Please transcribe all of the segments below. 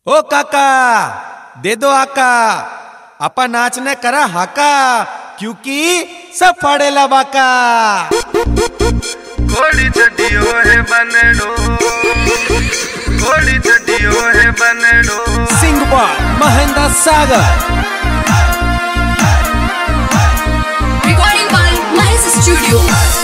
ओ काका दे दो आका, अपा नाचने करा हाका, क्योंकि सब फाड़ेला बाका। घोड़ी चढ़ियो है बनड़ो, घोड़ी चढ़ियो है बनड़ो। सिंगबा महेंद्र सागर Recording by Mahesh Studio.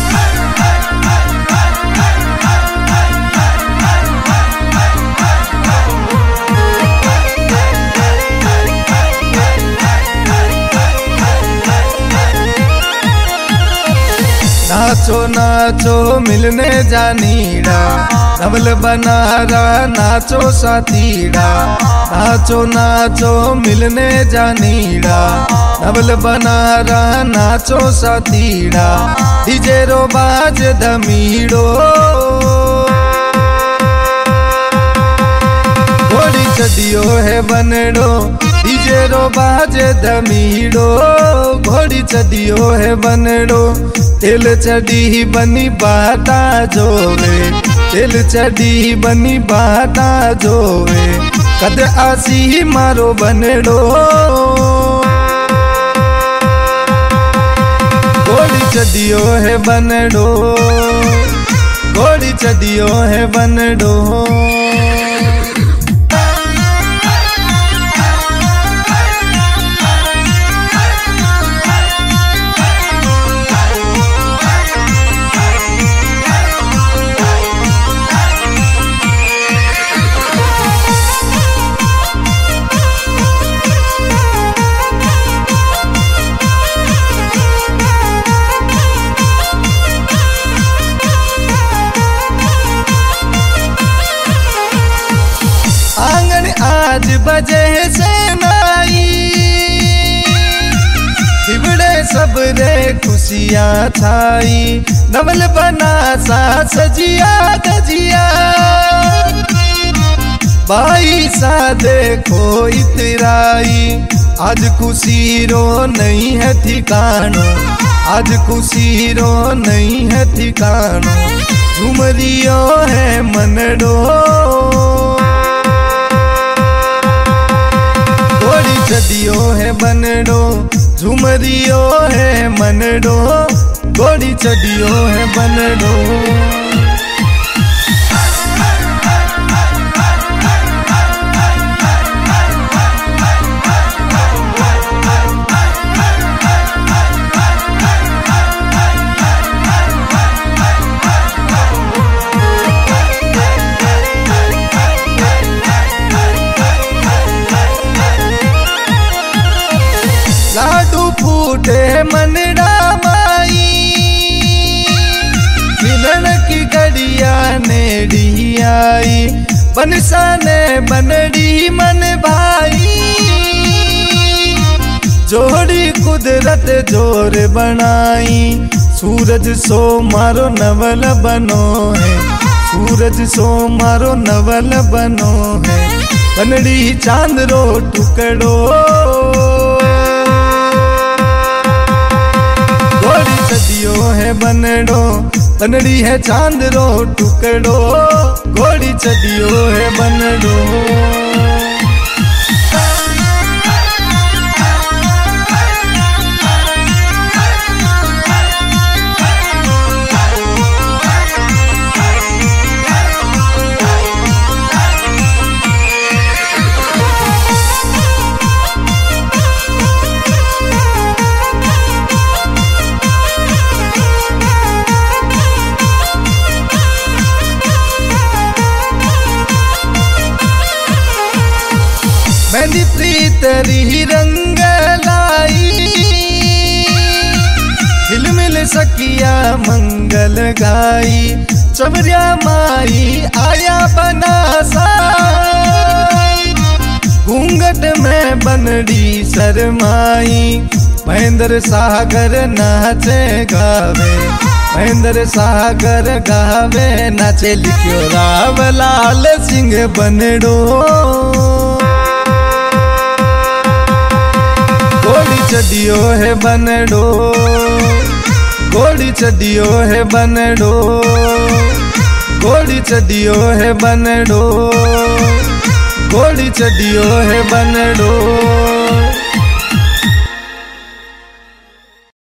नाचो नाचो मिलने जानीड़ा, नवल बनारा नाचो साथीड़ा। नाचो नाचो मिलने जानीड़ा, नवल बनारा नाचो साथीड़ा। डीजे रो बाज धमीड़ो, घोड़ी चढ़ियो है बनड़ो। डीजे रो बाज धमीड़ो, घोड़ी चढ़ियो है बनड़ो। तिल चढ़ी बनी बाता जोवे, तिल चढ़ी बनी बाता जोवे। कद आसी मारो बनड़ो, घोड़ी चढ़ियो है बनड़ो, घोड़ी चढ़ियो है बनड़ो। आज बजे से नाई, हिबड़े सब रे खुशियाँ छाई। नवल बना सा सजिया गजिया, बाई सा देखो इतराई। आज खुशी रो नहीं है ठिकानो, आज खुशी रो नहीं है ठिकानो। झुमरियो है मनड़ो, घोड़ी चढ़ियो है बनड़ो। झुमरियो है मनड़ो, घोड़ी चढ़ियो है बनड़ो। लाडू फूटे मनड़ा माई, मिलन की गड़िया नेड़ी आई। बनसा ने बनड़ी मन भाई, जोड़ी कुदरत जोर बनाई। सूरज सो मारो नवल बनो है, सूरज सो मारो नवल बनो है। बनड़ी चांद रो टुकड़ो, घोड़ी चढ़ियो है बनड़ो। बनड़ी है चांद रो टुकड़ो, घोड़ी चढ़ियो है बनड़ो। मेरी प्रीत री रंग लाई, हिल मिल सकिया मंगल गाई। चवरिया माई आया बना सा, घूंघट में बनड़ी शरमाई। महेंद्र सागर नाचे गावे, महेंद्र सागर गावे नाचे। लिखियो रावलाल सिंह बनड़ो, घोड़ी चढ़ियो है बनड़ो, घोड़ी चढ़ियो है बनड़ो, घोड़ी चढ़ियो है बनड़ो। घोड़ी चढ़ियो है बनड़ो।